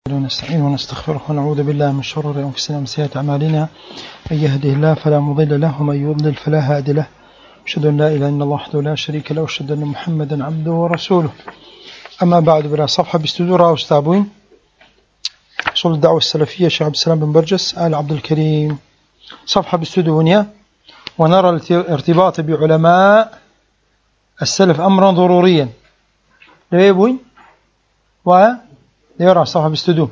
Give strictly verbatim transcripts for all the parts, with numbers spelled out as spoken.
ونستعين ونستغفره ونعوذ بالله من شرور أنفسنا ومن سيئات أعمالنا. من يهده الله فلا مضل له ومن يضلل فلا هادي له. أشهد أن لا إله إلا الله وحده لا شريك له وأشهد أن محمدا عبده ورسوله. أما بعد، بلا صفحة باستدورة وستابوين أصول الدعوة السلفية شيخ عبد السلام بن برجس آل عبد الكريم، صفحة باستدونيا. ونرى الارتباط بعلماء السلف أمرا ضروريا. ليبوين ويرى صفحة باستدون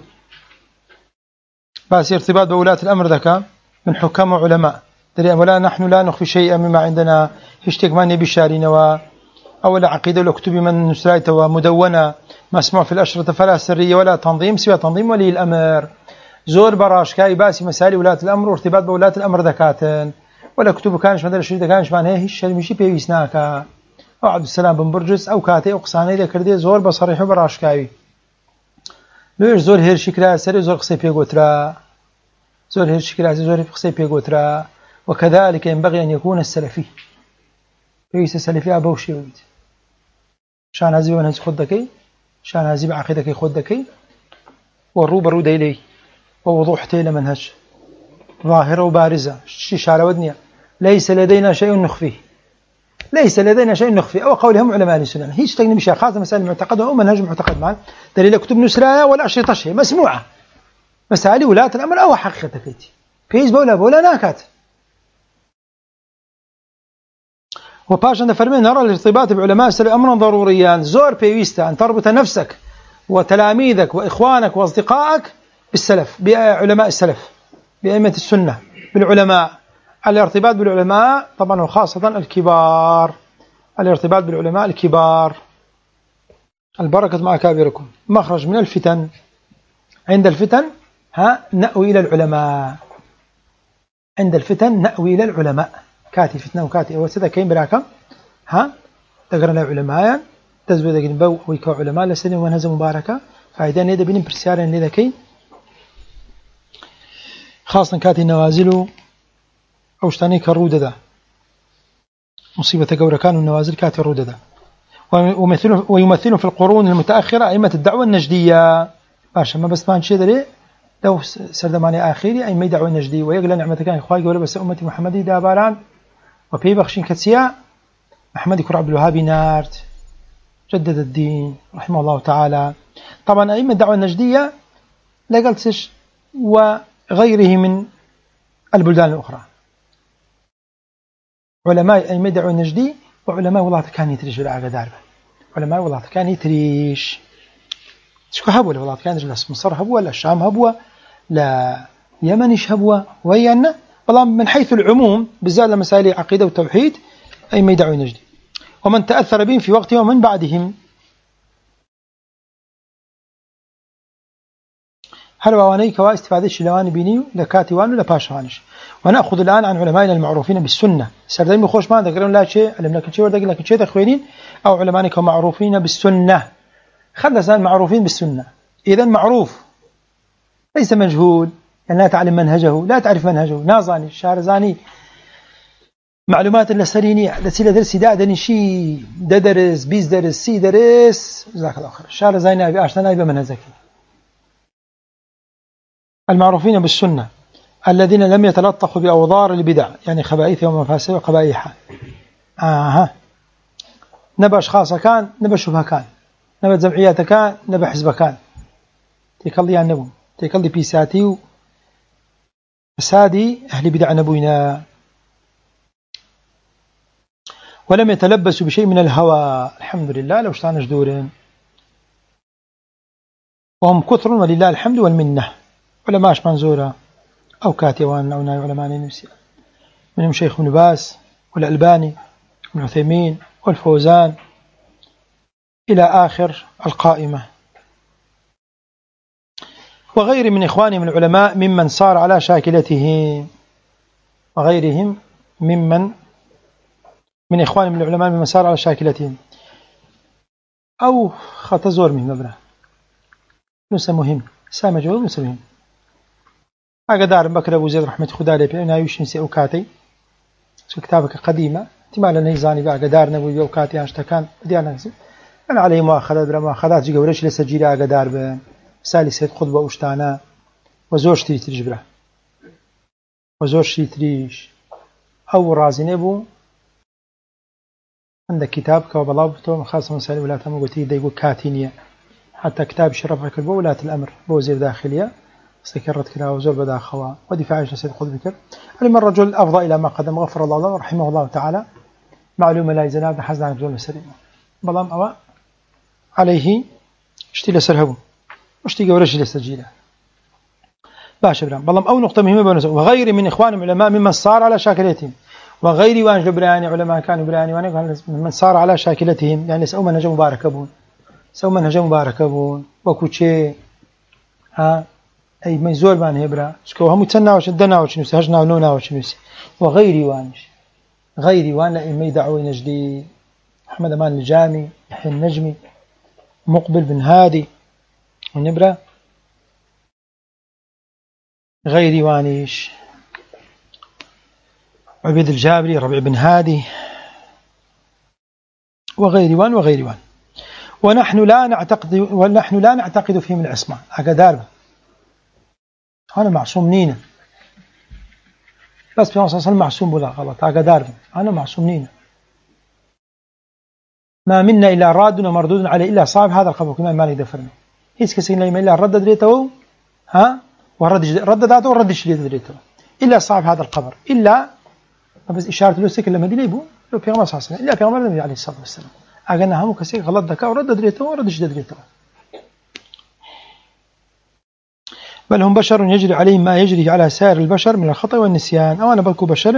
بس ارتباط بولاة الأمر ذكا من حكام وعلماء دري ولا نحن لا نخفي شيئا مما عندنا هشتك ما نبي شارين أولا عقيدة ولا كتب من نسرايته ومدونة مسموع في الأشرطة فلا سرية ولا تنظيم سوى تنظيم ولي الأمر. زور براش كاي باسي مسائل ولاة الأمر وارتباط بولاة الأمر ذكاتن ولا كتب كانش مثلا شريطة كانش معناه هيش مشي بيسناك أو عبد السلام بن برجس أو كاتي أو قصاني ذكردي زور بصريح براش كاي لوش زور هير شكرا سري زور قصي بيقوترا زور هير شكرا زور قصي بيقوترا. وكذلك ينبغي أن يكون السلفي بيس السلفي أبوشي ويد شان هذي ونهز خدكي شان هذي بعقيدك خدكي والروب رود إليه ووضوح تيل منهج ظاهرة وبارزة شارة ودنيا ليس لدينا شيء نخفيه ليس لدينا شيء نخفيه أو قولهم علماء السنة هيش تجنب شيء خاصة مسائل المعتقد أو منهج معتقد معا دليل كتب نسرايا والأشرطة شيء مسموعة مسائل ولاة الأمر أو حقيقة فيتي فيش بولا بولا ناكات. وباشا فرمي نرى الارتباط بعلماء السلف أمرا ضروريا. زور بيويستا أن تربط نفسك وتلاميذك وإخوانك وأصدقائك بالسلف بعلماء السلف بأئمة السنة بالعلماء. الارتباط بالعلماء طبعا وخاصة الكبار الارتباط بالعلماء الكبار. البركة مع كابركم. مخرج من الفتن عند الفتن ها نأوي إلى العلماء عند الفتن نأوي إلى العلماء. كاتي فتنة وكاتي أول سيدة كين براكم ها تقرأنا علماء تزبط جنبو ويكو علماء لسنة ونهزة مباركة فإذا نيدا بين برسيارا نيدا كين خاصة كاتي النوازل أوشتاني كالرودة دا مصيبة قورة كانوا النوازل كاتي الرودة دا ويمثلون في القرون المتأخرة أئمة الدعوة النجدية. باشا ما بس ما نشيد لي لو سردماني آخري أي ما يدعوة النجدية ويقل نعمة كان إخوائي ولا بس أمتي محمدي داباران وفي بخشين كتسيا محمد كر عبد الوهاب نارت جدد الدين رحمه الله تعالى. طبعا أئمة الدعوة النجدية لا قلتش وغيره من البلدان الأخرى علماء أئمة الدعوة النجدي وعلماء والله كان يتريش بالعقد داربه علماء والله كان يتريش شكو هبوا والله كان يتريش مصر هبوا لا الشام هبوا لا يمنش هبوا ويانا والله من حيث العموم بالذات مسائل عقيدة والتوحيد أئمة الدعوة النجدي ومن تأثر بهم في وقتهم ومن بعدهم. هل واني كوا استفادة شلوان بينيو لكاتوان ولا باشوانش. ونأخذ الآن عن علمائنا المعروفين بالسنة. سردين بخوش ما ذكرون لا شيء علم لكن شيء وردك لكن شيء تخوينين أو علمائنا معروفين بالسنة. خلص معروفين بالسنة إذن معروف ليس مجهول يعني لا تعلم منهجه لا تعرف منهجه نازاني شارزاني معلومات اللسرينية لسيلة درسي دادني شي درس بيز درس سي درس جزاك الله خير شارزاني أبي أشتنا أبي منهجك. المعروفين بالسنة الذين لم يتلطخوا بأوضار البدع يعني خبائثها ومفاسدها وقبائحها. آه نبى أشخاص كان نبى شبه كان نبى جمعيات كان نبى حزب كان تيكلي عن نبو تيكلي بيساتي فسادي أهل بدع نبوينا. ولم يتلبسوا بشيء من الهوى الحمد لله لو اشتانش دورين وهم كثر ولله الحمد والمنة. علماء منزورة أو كاتوان أو ناي علماء نفسي منهم شيخ ابن باز والألباني والعثيمين والفوزان إلى آخر القائمة وغير من إخوانهم العلماء ممن صار على شاكلته وغيرهم ممن من إخوانهم العلماء ممن صار على شاكلتهم أو خطزور مهم مبنى نسى مهم سامة جواب نسى مهم أقدار بكر أبو زيد رحمة خدا لي بأنا يشنسي أوكاتي كتابك قديمة احتمال نيزاني بأقدار نبوي أوكاتي هاشتا كان ديانا أنا عليه مؤاخذات بلا مؤاخذات جي قوليش لسجيلة أقدار سالی سید قوتب بە ئوشتانە و زۆر شتی تریش برا و زۆر شتی تریش ئەو ڕازی نەبوو عندە کتاب کەەوە بەڵاو بتەوە خاصە مەسائل وڵاتەمە گوتی دەیگو کاتی نییە حتى كتاب شرف کرد بۆ ولاة الأمر بۆ وزير داخلية استكي رد كراوة زور بداخوا ودفاعش لسيد قطب بكر علم الرجل أفضى إلى ما قدم غفر الله له رحمه الله تعالى معلومة لا يزناد حزن عن رجل السليم بلام أوا عليه اشتي لسرهبه واشتي قورج لسجيله باشا برام بلام أو نقطة مهمة بنزل وغير من إخوان العلماء ممن صار على شاكلتهم وغير وانجل براني علماء كانوا براني وانجل ممن صار على شاكلتهم يعني سأو منهج مبارك أبون سأو منهج مبارك أبون وكوتشي ها أي ما يزور بان هبرا شكو هم تناوش دناوش نوسي هجنا ونوناوش نوسي وغير وانش غير وان لا ما يدعوي نجدي محمد أمان الجامي يحيى النجمي مقبل بن هادي ونبرا غير وانيش عبيد الجابري ربيع بن هادي وغير وان وغير وان ونحن لا نعتقد ونحن لا نعتقد فيهم العصمة أقدار أنا معصوم نينا بس في نص معصوم ولا غلط أقدار أنا معصوم نينا ما منا إلا راد ومردود عليه إلا صاحب هذا القبر كما مالك دفرنا هيس كسين لا إلا رد دريته ها ورد رد ذاته ورد شليت دريته إلا صاحب هذا القبر إلا بس إشارة له سكر لما دليبو لو في غمص حسنا إلا في غمر النبي عليه الصلاة والسلام أجنا هم كسيك غلط ذكاء ورد دريته ورد شليت دريته بل هم بشر يجري عليهم ما يجري على سائر البشر من الخطأ والنسيان أو أنا بلكو بشر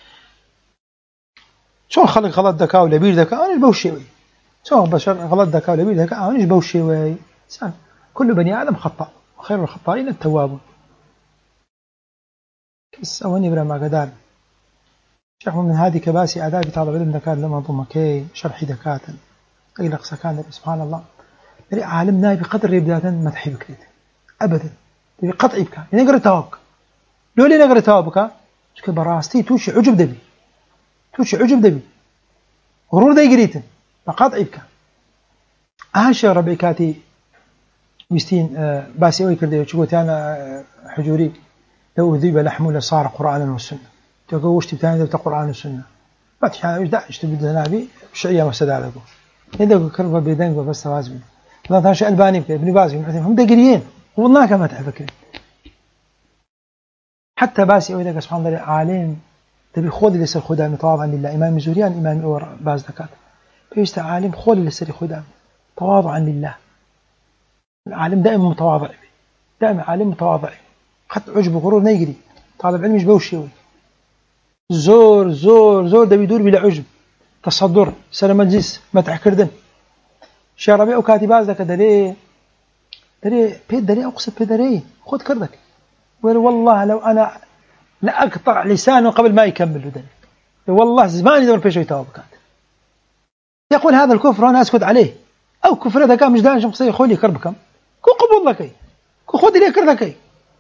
شو خلق غلط ذكاء ولا بير ذكاء أنا بوشي وي شو بشر غلط ذكاء ولا بير ذكاء أنا بوشي وي كل بني آدم خطأ وخير الخطائين التوابون بس أوني برا ما قدار شيخ من هذه كباسي آداب طالب علم ذكاء لما ضمكي شرحي ذكاء أقلق سكان سبحان الله يعني عالمنا بقدر يبدأ ما تحب كريت أبدا بقطع بك نقرأ توابك لو لي نقرأ توابك شك براستي توشي عجب دبي توشي عجب دبي غرور ذي قريتن بقطع بك أهش ربي كاتي ويستين آه باسي أوي كردي وشكوتي أنا آه حجوري لو ذيب لحمه لصار قرآن والسنة تقول وش تبتاني ذبت قرآن والسنة ما تشعر وش داعش تبدأ نابي شعية مسدى لكم يدقوا كربة بيدنك بس توازبين لا تنشأ ألباني بك ابن باز هم دقريين والله كما تفكر حتى باسي أوي ذاك سبحان الله عالم تبي خود اللي يصير خدام تواضعا لله إمام زوريان إمام أور باز ذكات بيست عالم خود اللي يصير خدام تواضعا لله العالم دائما متواضع دائما عالم متواضع حتى عجب غرور نيجري طالب علم مش بوشي زور زور زور ده بيدور بلا عجب تصدر سلام مجلس ما تحكردن شربي وكاتب باز ذاك دليه دري بيد دري أقصد بيد دري خد كردك والله لو أنا لا أقطع لسانه قبل ما يكمل دري والله زماني دور بيشوي توابكات يقول هذا الكفر أنا أسكت عليه أو كفر هذا كان مش دانش مقصي خولي كربكم كو قبول لكي كو خد لي كردكي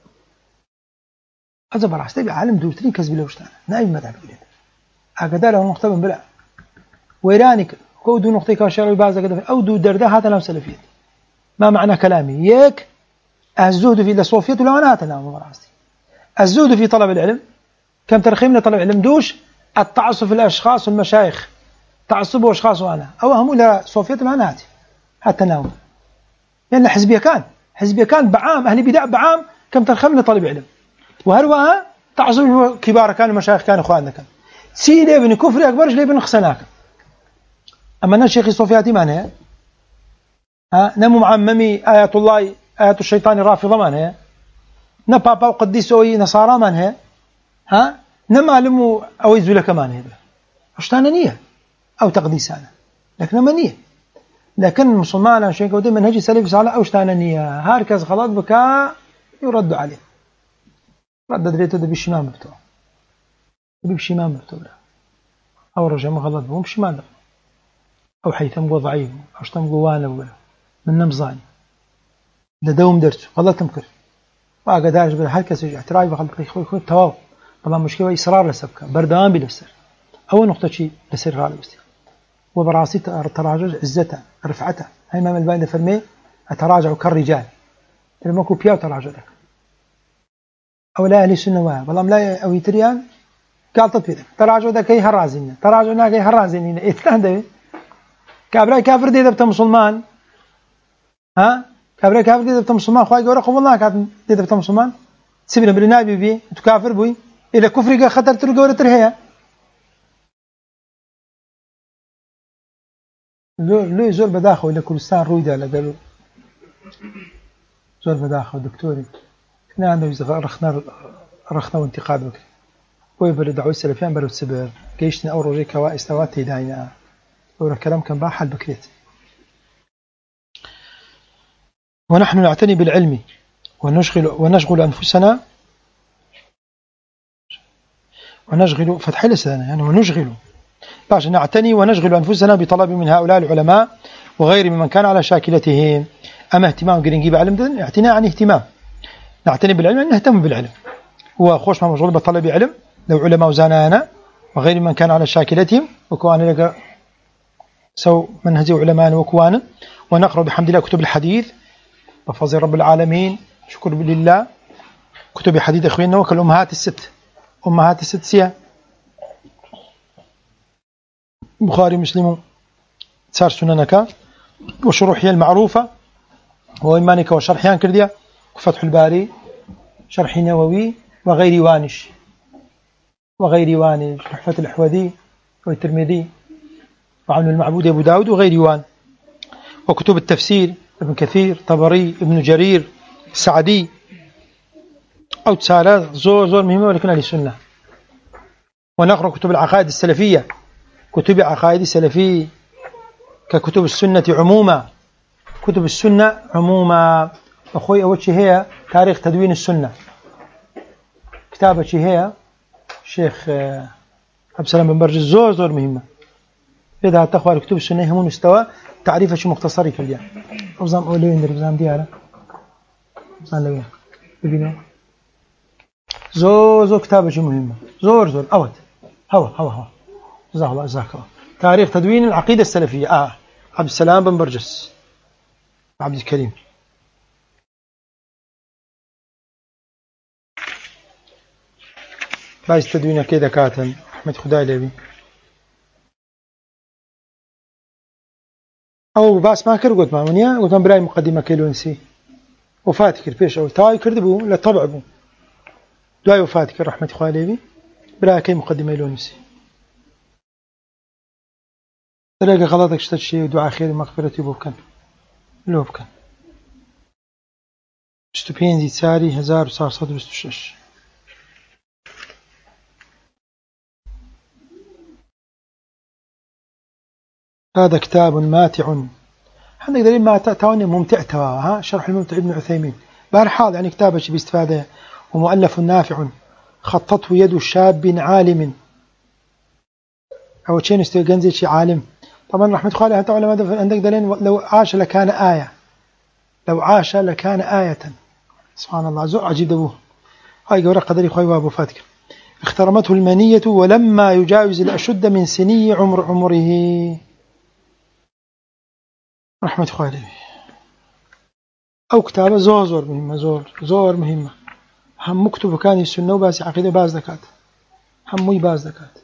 هذا براس تبي عالم دوترين كذب له وشتانا نايم ما تعرف ليه أقدر نقطة من بلع ويرانك كو دو نقطة كاشر بعض كذا أو دو درده هذا لام سلفية ما معنى كلامي ياك الزهد في الصوفية ولا أنا أتنام براسي الزهد في طلب العلم كم ترخيم لطلب العلم دوش التعصب في الأشخاص والمشايخ تعصبوا أشخاص وأنا أو هم إلى صوفية العناتي حتى ناوم لأن حزبية كان حزبية كان بعام أهل بدع بعام كم ترخيم لطلب علم وهروها تعصب كبار كانوا مشايخ كانوا إخواننا كان سيدي ابن كفر أكبر لي ابن خسناك أما أنا شيخي صوفياتي معناه ها نمو معممي آيات الله آيات الشيطان رافضة معناه نبابا وقديسوي نصارى معناه ها نمعلمو أو يزول كمان هذا أشتانا نية أو تقديسانا لكن ما نية لكن مسلمان عشان كده منهج سلف صالح أشتانا نية هاركز غلط بكاء يرد عليه رد دريته ده بالشمال بتوعه بالشمال بتوعه أو رجع مغلط بهم شمال أو حيثم قو ضعيف أو شتم قوانا ولا من نمزاني ده دوم درته غلط تمكر وأقدرش بل هركز اعتراف بخلق خوي خوي تواب والله مشكلة إصرار لسبك بردان بلفسر أول نقطة شيء لسر غالب استي وبراسي تراجع عزته رفعته هاي ما الباين فرمي أتراجع كالرجال لما كو بياو تراجع ذاك أو لا أهل السنة واه والله لا أو يتريان قال تطبيق تراجع ذاك هي هرازين تراجعنا كي هرازين إثنان ده كابرا كافر دي دبت مسلمان ها كابرا كافر دي دبت مسلمان خواي جورا قبول الله كافر دي دبت مسلمان سيبنا بالنبي بي تكافر بوي إذا كفر خطر ترى جورا ترهيا زول لو زول بداخل إلى كردستان رويدا لقالوا زول بداخل دكتوري كنا عندنا رخنا رخنا وانتقاد بك ويبرد دعوة السلفيان برد سبر جيشنا أو رجيك كوا استوات داينا ورا كلام كان باحل بكريت ونحن نعتني بالعلم ونشغل ونشغل أنفسنا ونشغل فتح لسانه يعني ونشغل باش نعتني ونشغل أنفسنا بطلب من هؤلاء العلماء وغير ممن كان على شاكلتهم. أما اهتمام قرين نجيب علم اعتناء عن اهتمام نعتني بالعلم أن نهتم بالعلم وخوش ما مشغول بطلب علم لو علماء وزنانا وغير من كان على شاكلتهم وكوان لك سو منهج علماء وكوان ونقرأ بحمد الله كتب الحديث بفضل رب العالمين شكر لله كتب حديث أخوينا وكالأمهات الست أمهات الست سيا بخاري مسلم سار سننك وشروحها المعروفة وإيمانك وشرحيان كرديا وفتح الباري شرح نووي وغير وانش وغير وانش تحفة الأحوذي والترمذي وعون المعبود أبو داود وغير وان وكتب التفسير ابن كثير طبري ابن جرير السعدي أو تسالات زور زور مهمة ولكن أهل السنة. ونقرأ كتب العقائد السلفية كتب عقائد السلفية ككتب السنة عموما كتب السنة عموما أخوي أول شيء هي تاريخ تدوين السنة كتابة شيء هي الشيخ عبد السلام بن برجس زور زور مهمة إذا تخوى كتب السنة هم مستوى تعريف شو مختصري في اليوم أوزام أولين دربزام ديارة أوزام لوين ببينه زور زور كتابة شو مهمة زور زور أود هوا هوا هوا جزاه الله جزاك الله تاريخ تدوين العقيدة السلفية آه عبد السلام بن برجس عبد الكريم بايز تدوين كذا كاتن أحمد خداي لبي أو باس ما كر قلت ما منيا قلت من براي مقدمة كيلونسي وفاتكر فيش أو تاي كردبو لا طبع بو دواي وفاتكر رحمة خداي لبي براي كي مقدمة كيلونسي تلاقي غلطك شتت شيء ودعاء خير ومغفرة بوكن لو بكن ستوبين زي تساري هزار وصار صدر وستوشش هذا كتاب ماتع احنا قدرين ماتع تاوني ممتع توا ها شرح الممتع ابن عثيمين بارحال يعني كتابه شي باستفاده ومؤلف نافع خطته يد شاب عالم او شيء نستغنزي شي عالم طبعا رحمة الله عليه علماء عندك دليل لو عاش لكان آية لو عاش لكان آية سبحان الله زو عجيب ابوه هاي قورة قدري خوي وابو فاتك اخترمته المنية ولما يجاوز الأشد من سني عمر عمره رحمة الله عليه أو كتابة زور زور مهمة زور زور مهمة هم مكتوب كان السنة وباس عقيدة باز دكات هم مي باز دكات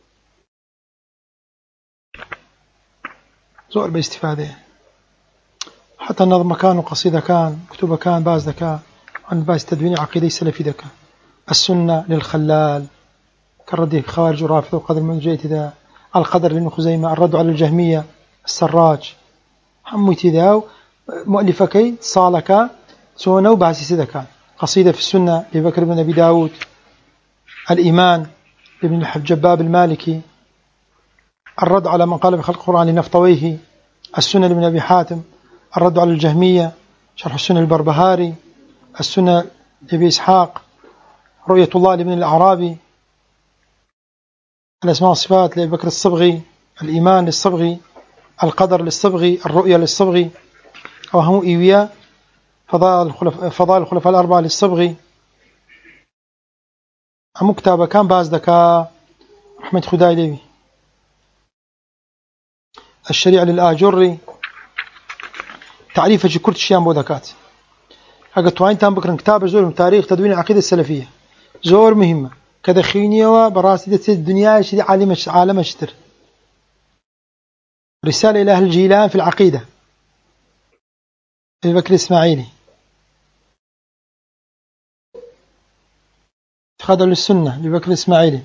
زور باستفادة حتى النظم كان وقصيدة كان كتبه كان باز دكا عن باز تدوين عقيدة السلفي دكا السنة للخلال كالرد خوارج ورافض وقدر من جيت ذا القدر لابن خزيمة الرد على الجهمية السراج حميتي ذا مؤلفة كي صالك سونا وبعسي سدكا قصيدة في السنة لبكر بن أبي داود الإيمان لابن الجباب المالكي الرد على من قال بخلق القرآن لنفطويه السنة لابن أبي حاتم الرد على الجهمية شرح السنة البربهاري السنة لأبي إسحاق رؤية الله لابن الأعرابي الأسماء والصفات لأبي بكر الصبغي الإيمان للصبغي القدر للصبغي الرؤية للصبغي وهم إيويا فضائل الخلفاء فضائل الخلفاء الأربعة للصبغي مكتابة كان باز دكا أحمد خداي لبي الشريعة للآجري تعريف كرت الشيام بودكات أجد توين تام بكرن كتاب زور تاريخ تدوين العقيدة السلفية زور مهمة كذا خينية وبراسدة الدنيا شيء عالم عالم شتر رسالة إلى أهل الجيلان في العقيدة أبي بكر الإسماعيلي اعتقاد للسنة أبي بكر الإسماعيلي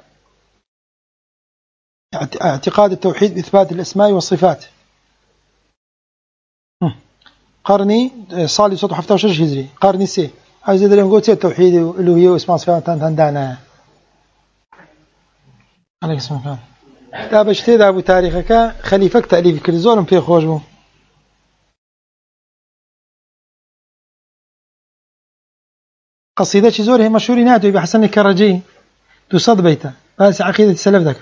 اعتقاد التوحيد بإثبات الأسماء والصفات قرني صالي صوت حفتة وشرش هجري قرني سي عايز يدري نقول سي التوحيد الألوهية واسماء صفات تندانا عليك اسمه كان كتاب اشتيد أبو تاريخك خليفك تأليف كل زولم في خوجبه قصيدة زور هي مشهورة ناتو بحسن الكرجي تصد بيته بس عقيدة السلف ذاك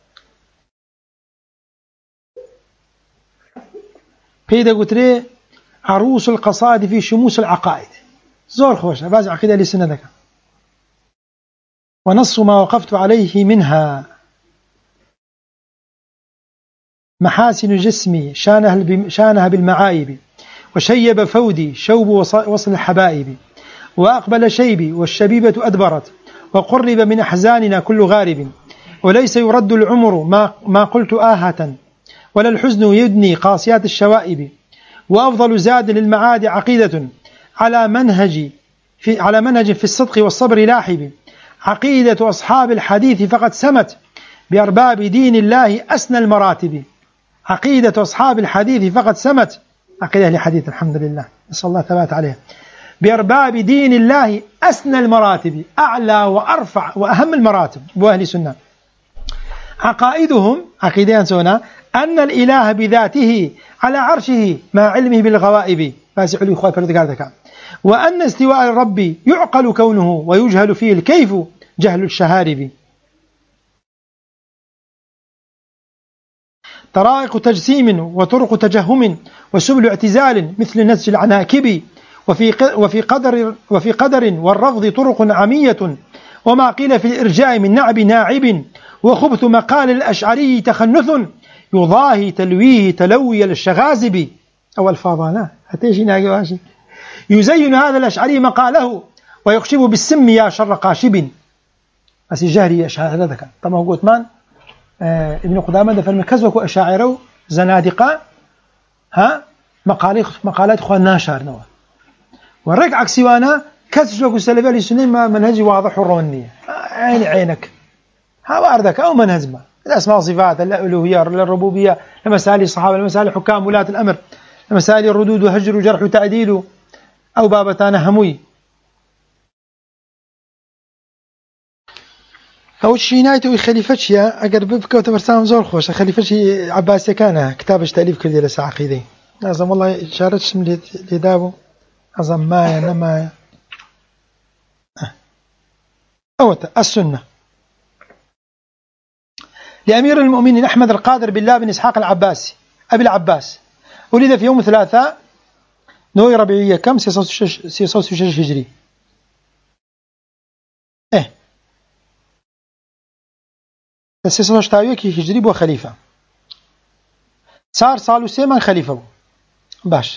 بيدا قلت لي عروس القصائد في شموس العقائد زور خوش باز عقيدة لسنة ذاك ونص ما وقفت عليه منها محاسن جسمي شانها شانها بالمعايب وشيب فودي شوب وصل الحبائب وأقبل شيبي والشبيبة أدبرت وقرب من أحزاننا كل غارب وليس يرد العمر ما, ما قلت آهة ولا الحزن يدني قاسيات الشوائب وأفضل زاد للمعاد عقيدة على منهج في على منهج في الصدق والصبر لاحب عقيدة أصحاب الحديث فقد سمت بأرباب دين الله أسنى المراتب عقيدة أصحاب الحديث فقد سمت عقيدة أهل الحديث الحمد لله نسأل الله ثبات عليه بأرباب دين الله أسنى المراتب أعلى وأرفع وأهم المراتب وأهل سنة عقائدهم عقيدين سنة أن الإله بذاته على عرشه مع علمه بالغوائب فاسع لي إخوة فردك وأن استواء الرب يعقل كونه ويجهل فيه الكيف جهل الشهارب طرائق تجسيم وطرق تجهم وسبل اعتزال مثل نسج العناكب وفي وفي قدر وفي قدر والرفض طرق عمية وما قيل في الإرجاء من نعب ناعب وخبث مقال الأشعري تخنث يضاهي تلويه تلوي الشغازب أو الفاضانا يزين هذا الأشعري مقاله ويخشب بالسم يا شر قاشب بس جهري أشعار ذكر طبعا قلت مان آه ابن قدامة ده فالمكز وكو أشاعره زنادقة ها مقالات مقالات إخوان ناشر نوع والرك عكسي وانا كسر وكو السلفية للسنين ما منهجي واضح الرونية عين عينك ها واردك أو منهج ما الأسماء والصفات الألوهية الربوبية لمسائل الصحابة لمسائل حكام ولاة الأمر لمسائل الردود وهجر وجرح وتعديل أو بابتان هموي أو شيء نايته خليفتش يا أقرب بك وتبرسام زور خوش خليفتش عباس كان كتابش تأليف كردي لسا عقيدي أعظم والله شارتش من لدابه أعظم مايا نمايا أوت السنة لأمير المؤمنين أحمد القادر بالله بن إسحاق العباسي أبي العباس ولد في يوم ثلاثاء نوي ربيعية كم سيصوص شش هجري إيه سيصوص تاويك هجري بو خليفة صار صالو سيمان خليفة بو باش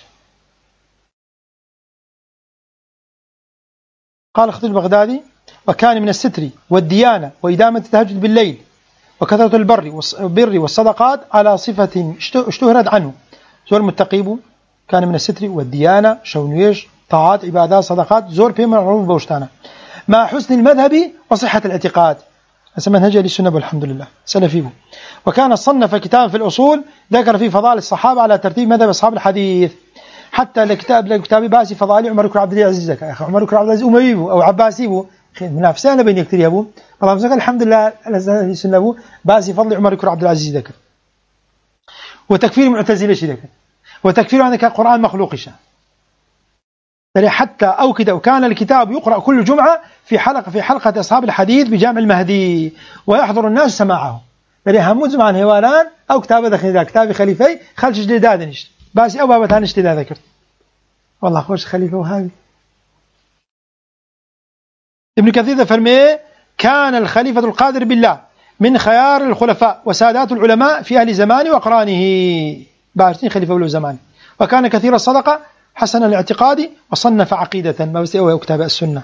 قال خطيب البغدادي وكان من الستر والديانة وإدامة التهجد بالليل وكثرة البر والبر والصدقات على صفة اشتهرت عنه زور متقيبه كان من الستر والديانة شونيش طاعات عبادات صدقات زور بيما معروف بوشتانا مع حسن المذهب وصحة الاعتقاد هذا منهج للسنة والحمد لله سلفيه وكان صنف كتابا في الأصول ذكر فيه فضائل الصحابة على ترتيب مذهب أصحاب الحديث حتى لكتاب لكتاب باسي فضائل عمر بن عبد العزيز يا أخي عمر بن عبد العزيز أمويه أو عباسيه منافسة بين يكتر يا أبو الله الحمد لله السنة أبو باسي فضل عمر بن عبد العزيز ذكر وتكفير معتزلة شيء ذكر وتكفير عندك القرآن مخلوق شيء حتى أو كده وكان الكتاب يقرأ كل جمعة في حلقة في حلقة أصحاب الحديث بجامع المهدي ويحضر الناس سماعه يعني همون زمان هوالان أو كتاب دخل كتاب خليفي خلش جديدادنش باسي أو بابا تانش تدا ذكر والله خوش خليفة وهذه ابن كثير فرمي كان الخليفة القادر بالله من خيار الخلفاء وسادات العلماء في أهل زمانه وأقرانه باشتين خليفة ولو زمان وكان كثير الصدقة حسن الاعتقاد وصنف عقيدة ما بس هو كتاب السنة.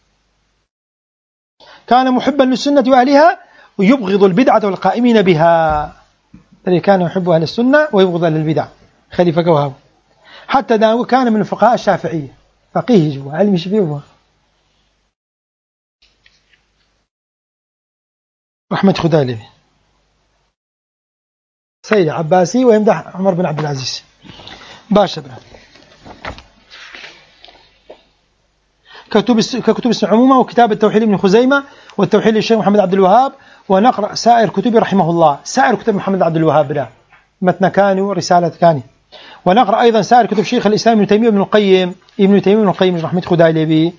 كان محبا للسنة وأهلها ويبغض البدعة والقائمين بها. الذي كان يحب أهل السنة ويبغض أهل البدع خليفة كوهب. حتى داو كان من الفقهاء الشافعية فقيه جوا علم شبيه أحمد خدالي سيد عباسي ويمدح عمر بن عبد العزيز باشا بنا. كتب ككتب السنة عموما وكتاب التوحيد ابن خزيمة والتوحيد للشيخ محمد عبد الوهاب. ونقرأ سائر كتب رحمه الله سائر كتب محمد عبد الوهاب لا متن كاني ورسالة كاني. ونقرأ أيضا سائر كتب شيخ الإسلام ابن تيمية ابن القيم ابن تيمية ابن القيم رحمة خدالي بي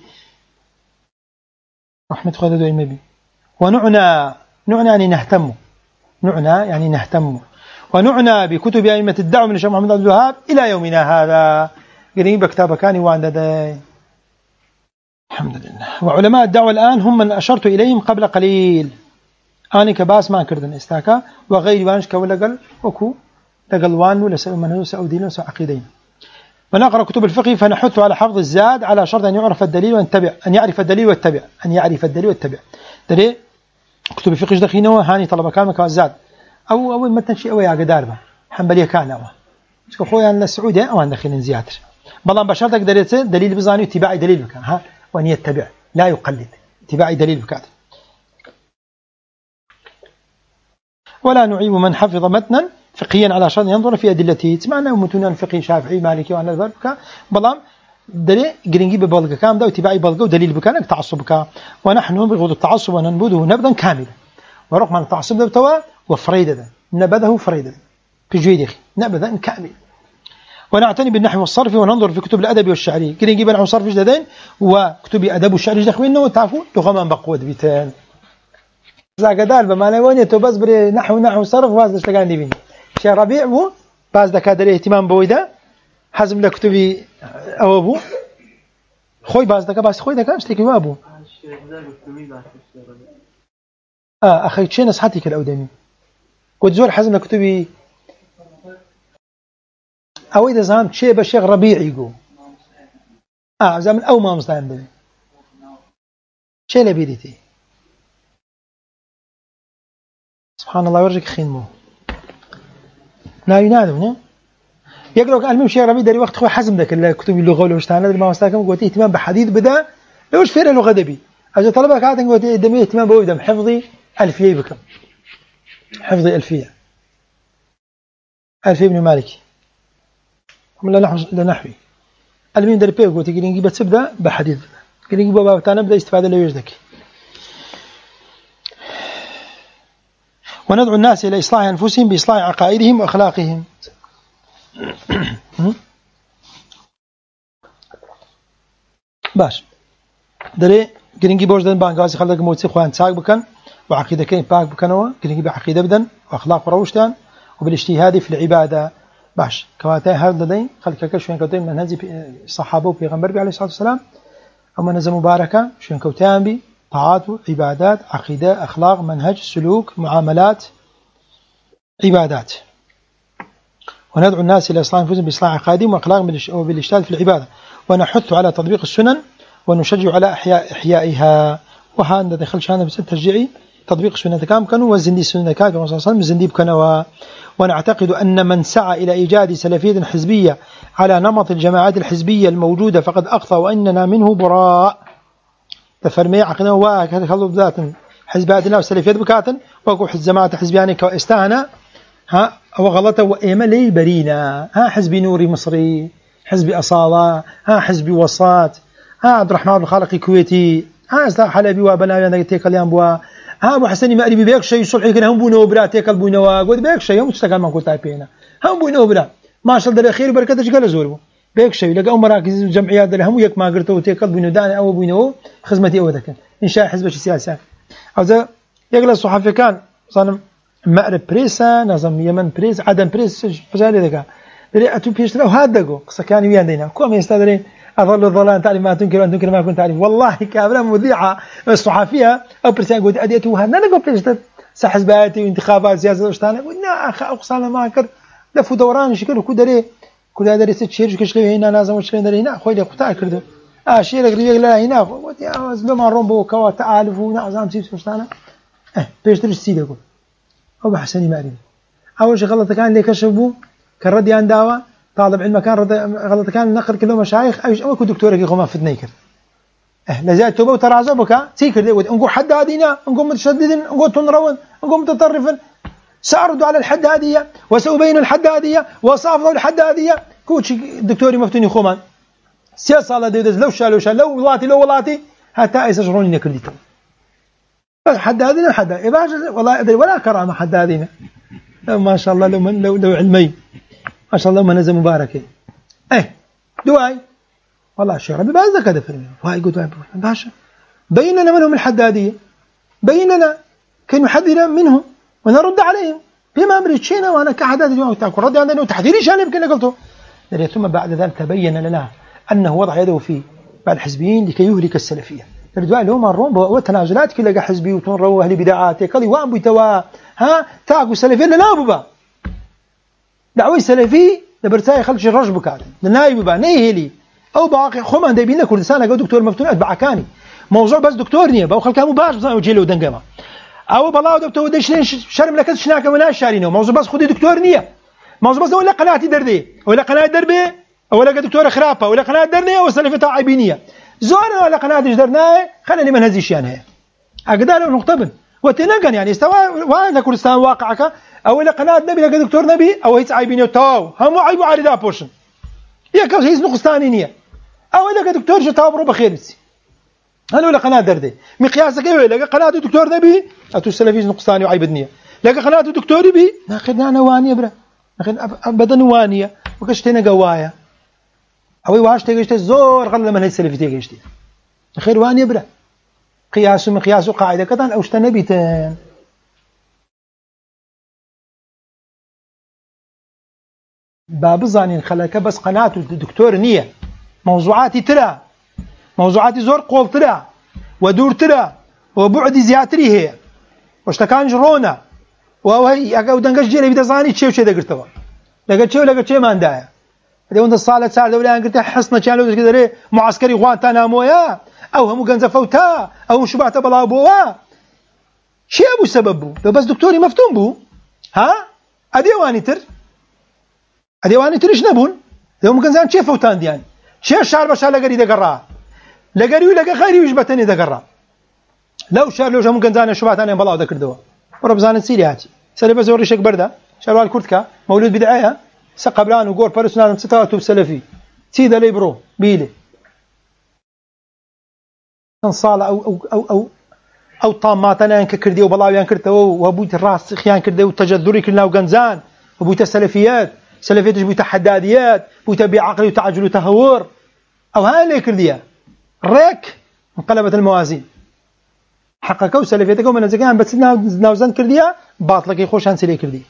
رحمة خدالي بي. ونعنى نعنى يعني نهتم نعنى يعني نهتم ونعنى بكتب أئمة الدعوة من الشيخ محمد عبد الوهاب إلى يومنا هذا قريب كتاب كاني وعند داي الحمد لله. وعلماء الدعوة الآن هم من أشرت إليهم قبل قليل أنا كباس ما كردن استاكا وغير وانش كولقل وكو لقل وانو لسأل منهو سعودين وسع عقيدين. ونقرأ كتب الفقه فنحث على حفظ الزاد على شرط أن يعرف الدليل ويتبع أن يعرف الدليل ويتبع أن يعرف الدليل ويتبع دليل كتب الفقه دخينه هاني طلبة كامل كوزاد أو أول متن شيء أو يا قداربه حنبليه كان أو شو خويا أن السعودية أو أن دخين زيادة بلان بشرتك دليل دليل بزاني اتباع دليل بكان ها وأن يتبع لا يقلد اتباع دليل بكات. ولا نعيب من حفظ متنا فقهيا على شرط ينظر في أدلته سمعنا ومتنا فقهي شافعي مالكي وأنا ذلك بلان دليل جرينجي ببلغ كام ده اتباعي بلغ ودليل بكانك تعصبك. ونحن نبغض التعصب وننبذه نبذا كاملا ورغم أن التعصب ده بتوا وفريدة نبذه فريدة بجيدخ نبذا كاملا. ونعتني بالنحو والصرف وننظر في كتب الأدب والشعري جرينجي بنحو الصرف جدين وكتب أدب والشعري دخوينه وتعرفوا لغمان بقود بيتان زاقدال بمعنى وين يتوبز بري نحو نحو صرف واز اشتغال ديبين شيء ربيع بو باز دكادر اهتمام بويدا حزم لكتبي او ابو خوي باز دكا باز خوي دكا اشتكي ابو اه اخي تشي نصحتك الاودمي قلت زول حزم لكتبي او اذا زعمت شيء بشيخ ربيع يقول اه زعما او ما مصدام به شيء لبيدتي سبحان الله يورجك خينمو لا ينادون يقرأ كلمة شيء ربي داري وقت خوي حزم ذاك الكتب اللغة والوشتانة ما مستاكم قلت اهتمام بحديث بدا لوش فير اللغة دبي أجل طلبة كاتن قلت دمي اهتمام بودم حفظي ألفية بكم حفظي ألفية ألفية ابن مالك هم لا نحو لا نحوي المين داري بيه قلت يقولين جيبت سبدا بحديث يقولين جيبوا بابتانا بدا استفادة لا يوجدك. وندعو الناس إلى إصلاح أنفسهم بإصلاح عقائدهم وأخلاقهم. باش دري جرينجي بوش دن بانغازي خلق موتسي خوان تساق بكن وعقيدة كين باك بكنوا جرينجي بعقيدة بدن وأخلاق وروشتان وبالاجتهاد في العبادة. باش كواتي هذا دين خلق كشوين كوتين من هذه الصحابة وبيغمبر عليه الصلاة والسلام أما نزل مباركة شوين كوتين بي طاعات عبادات عقيدة أخلاق منهج سلوك معاملات عبادات. وندعو الناس إلى إصلاح أنفسهم بإصلاح عقائدهم وأخلاقهم وبالاجتهاد في العبادة. ونحث على تطبيق السنن ونشجع على إحياء إحيائها. وهذا دخل شأنه بس تشجيعي تطبيق السنة كام كانوا وزندي السنة كام كما صلى الله عليه وسلم زندي بكنوا. ونعتقد أن من سعى إلى إيجاد سلفية حزبية على نمط الجماعات الحزبية الموجودة فقد أخطأ وإننا منه براء. تفرمي عقنا وهكذا خلوا بذات حزباتنا وسلفيات بكاتن وقوا الجماعة حزبياني كاستهنا ها وغلطة وإيما لي برينا ها حزب نوري مصري حزب أصالة ها حزب وساط ها عبد الرحمن الخالقي كويتي ها أستاذ حلبي وبناوي أنا تيكل ينبوا ها أبو حسني مأربي بيك شيء صلحي كنا هم بونو برا تيكل بونوا قد بيك شيء هم تستقل ما كنت عارفينه هم بونو برا ما شاء الله الخير بركته قال زوربو بيك شيء لقى مراكز الجمعيات لهم وياك ما قرتوا تيكل بونو داني أو بونو خدمتي أو ذاك إنشاء حزب سياسي هذا يقول الصحفي كان صنم مأرب بريسا نظام يمن بريس عدم بريس فجأة ذاك دري أتو بيشتروا هذا جو قصة كان ويان دينا كم يستدرين أظل الظلام تعرف ما تنكر وأن تنكر ما كنت تعرف والله كابلا مذيعة الصحفية أو بريسان قلت أديتوها أنا نقول بيشتر سحزباتي وانتخابات سياسة وشتانة قلنا أخ أقصانا ما كر لفوا دوران شكله كدري كل هذا ريست شيء كشلي هنا لازم وشلي هنا خوي لي قطع كردو اه شيء رجلي لا هنا ودي بما رومبو كوا تعالف ونعزام تيجي فستانا اه بيشتري السيده يقول أو بحسني معرفة أول شيء غلط كان اللي كشفوا كردي عن دعوة طالب علم كان غلط كان نقل كله مشايخ أيش أو كدكتورك يخوما في النيكر إيه لزاد توبة وتراجع بك تيكر ده نقول حد هادينا نقول متشددين نقول تنرون نقول متطرفا سأرد على الحد هادية وسأبين الحد هادية وسأفضل الحد هادية كوتش دكتوري مفتوني خوما سياسة الله ديدز لو شال لو شال لو ولاتي لو ولاتي حتى يسجروني كرديتهم حد هادينا حد إيه والله أدري ولا كرامة حد هادينا ما شاء الله لو من لو لو علمي ما شاء الله منزل مباركة إيه دواي والله الشيخ ربي بعد كذا في واي قلت باشا بين لنا منهم الحدادية بين لنا كي نحذر منهم ونرد عليهم بما أمر شينا وأنا كحداد اليوم تأكل رد عندنا وتحذيري شان يمكن قلته ثم بعد ذلك تبين لنا أنه وضع يده في بعض الحزبيين لكي يهلك السلفية الدواء اللي هم الروم وتنازلات كلها حزبي وتنروا أهل بدعات كذي وأن بيتوا ها تاكو السلفيين لا ببا دعوي سلفي لبرتاي خلش الرجب كذا النايب ببا نيهلي أو باقي خمان ده بينا كردستان أقول دكتور مفتون أتبع كاني موضوع بس دكتور نية بأو خلك مباش بس وجيله ودنجما أو بالله دكتور ودش لين شرم لك شناك ولا شارينه موضوع بس خدي دكتور نية موضوع بس ولا قناعتي دردي ولا قناعة دربي ولا دكتور خرافة ولا قناعة درنية وسلفتها عيبينية زورنا ولا قناعة جدرناه خليني من هذه شيئا أقدر نقتبل وتنقل يعني استوى وين كردستان واقعك أو إلى قناة نبي لقى دكتور نبي أو هيت عيبيني وتاو هم عيبوا على ذا بورشن يا كل هيز نقصانينية أو إلى دكتور جتابرو بخير بس هل ولا قناة دردي مقياسك إيه لقى قناة دكتور نبي أتو السلفيز نقصاني وعيب الدنيا لقى قناة دكتور نبي ناخذنا أنا وانية برا ناخذ بدن وانية وكشتنا قوايا أو يواش تيجي زور غلا من هالسلفي تيجي خير وانية برا قياس مقياس قاعدة كذا أو اشتنبيتين باب الظانين خلاك بس قناة الدكتور نية موضوعاتي ترى موضوعاتي زور قول ترى ودور ترى وبعد زياتري هي واشتكان جرونا وهي أقول دنقش جيلي بدا ظاني تشيو شيء ذكرتوا لقد شيو لقد شيء ما عندها هذا وند الصالة سار دولة قلت حصنا كانوا كذا ليه معسكري غوانتانا مويا أو هم جنزة فوتا أو شبعت بلا أبوه شيء أبو سببه لو بس دكتوري مفتون بو ها أديواني تر أديواني تر إيش نبون لو ممكن زان شيء فوتان ديان شيء الشعر بشار لقري دقرا لقري ولا غيري وجبتني دقرا لو شار لو جا ممكن زان شبعت أنا بلا ذكر دوا ورب زان سيرياتي سلف زوري شك برده شروال كرتكا مولود بدعية سقبلان وقور برسنال ستاتو سلفي سيدا ليبرو بيلي صالة أو أو أو أو أو طاماتنا ككردي وبلاويان كرتوا وابوت الراس خيان كردي وتجذري كلنا وجنزان وبوت السلفيات سلفيات بوت حداديات بوت بعقل وتعجل وتهور أو هاي اللي كرديها ريك انقلبت الموازين حققوا سلفيتكم من الزكاة بس ناوزان كرديها باطلك يخوش عن سلي كردي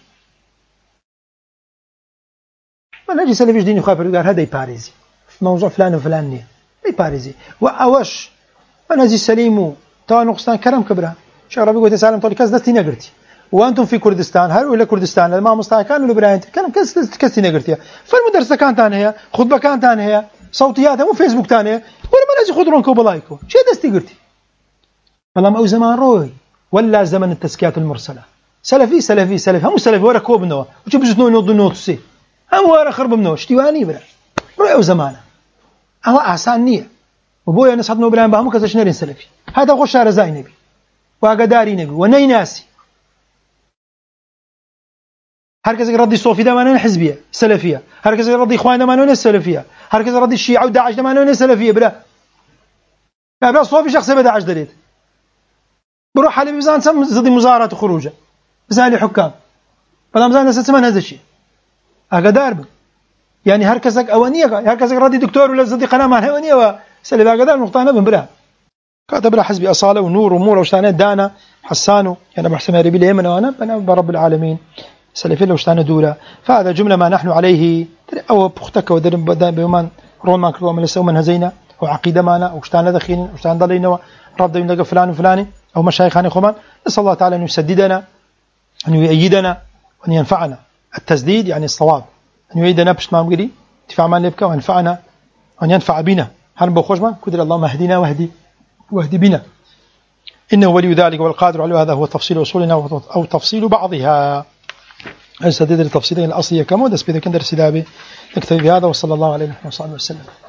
ما نجي سلفيش ديني خافر وقال هذا باريزي في موضوع فلان وفلان نية أي باريزي وأوش أنا زي سليمو تا نقصان كرم كبرى شعرابي قلت سالم طولي كاس دستي نقرتي وأنتم في كردستان هل ولا كردستان لما مستعان كانوا لبراهنت كانوا كاس كاس نقرتي فالمدرسة كانت أنا هي خطبة كانت أنا هي صوتياتها مو فيسبوك تانية ولا ما نجي خضرونكم بلايكو شيء دستي قرتي والله ما أو زمان روي ولا زمن التزكيات المرسلة سلفي سلفي سلفي هم سلفي ورا كوب منه وش بيجتنو نوض نوتسي هم ورا خرب منه اشتواني بلا روي أو زمانه أهو أحسن نية وبويا نصحت نوبلان بهم كذا شنرين سلفي هذا غش على زين نبي وأقداري نبي وني ناسي هركز ردي صوفي ده مانون حزبية سلفية هركز ردي إخوان ده مانون سلفية هركز ردي الشيعة وداعش ده مانون سلفية بلا بلا صوفي شخص بداعش دليل بروح على بيزان سم زدي مظاهرات وخروجه بزالي حكام فلا مزان ناس تسمن هذا الشيء أقدار بك يعني هركزك أوانية هركزك ردي دكتور ولا زدي قناة مع هوانية سلف أقدار مقتنع بمبراه كاتب له حزبي أصالة ونور ومور وشتانات دانا حسانه يعني بحسن ربي اليمن وأنا أنا برب العالمين سلفين لو شتانة دولة فهذا جملة ما نحن عليه أو بختك ودرب بدأ بيومان رون ما كلوا من السوء من هزينا وعقيدة معنا وشتانة دخين وشتانة ضلينا رد ينلقى فلان وفلاني أو مشايخاني خمان نسأل الله تعالى أن يسددنا أن يؤيدنا وأن ينفعنا التسديد يعني الصواب أن يؤيدنا بش ما مقري انتفاع ما نبكى وينفعنا وأن ينفع بنا هل بخوش ما كدر اللهم اهدنا واهدي واهدي بنا إنه ولي ذلك والقادر على هذا هو تفصيل أصولنا أو تفصيل بعضها. أستدل التفصيلين الأصلية كمودس بذلك درس دابي نكتفي بهذا وصلى الله عليه وسلم.